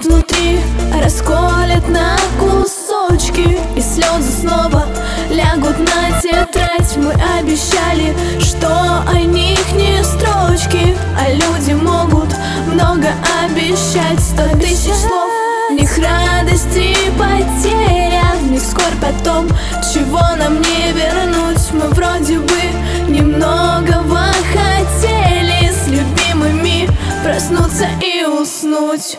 Гранит внутри расколет на кусочки, и слезы снова лягут на тетрадь. Мы обещали, что о них не строчки, а люди могут много обещать. 100 тысяч слов, в них радость и потеря, в них скорбь о том, чего нам не вернуть. Мы вроде бы немногого хотели с любимыми проснуться и уснуть.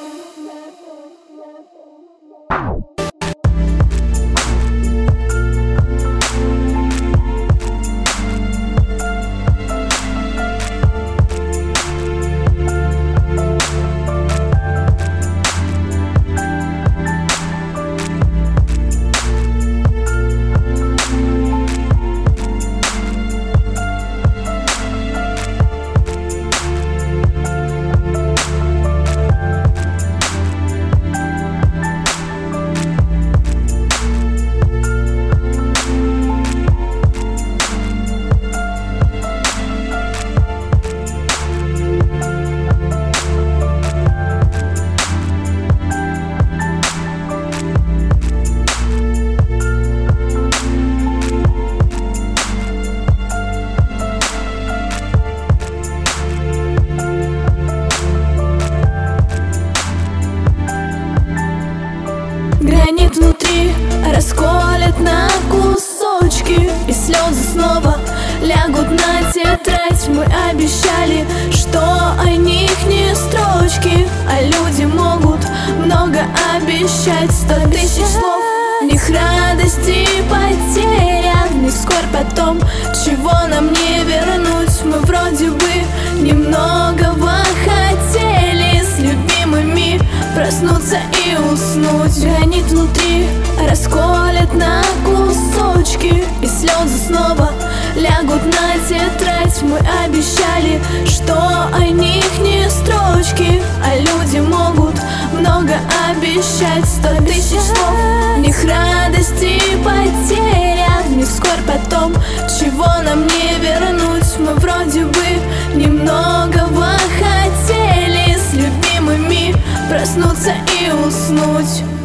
Гранит внутри расколет на кусочки, и слезы снова лягут на тетрадь. Мы обещали, что о них не строчки, а люди могут много обещать. 100 тысяч слов, в них радость и потеря, в них скорбь о том, чего нам не вернуть. Мы вроде бы немногого хотели с любимыми проснуться и уснуть. Гранит внутри расколет на кусочки, и слезы снова лягут на тетрадь. Мы обещали, что о них не строчки, а люди могут много обещать. 100 тысяч слов, в них радость и потеря, в них скорбь о том, чего нам не вернуть. Мы вроде бы немногого хотели с любимыми проснуться и уснуть.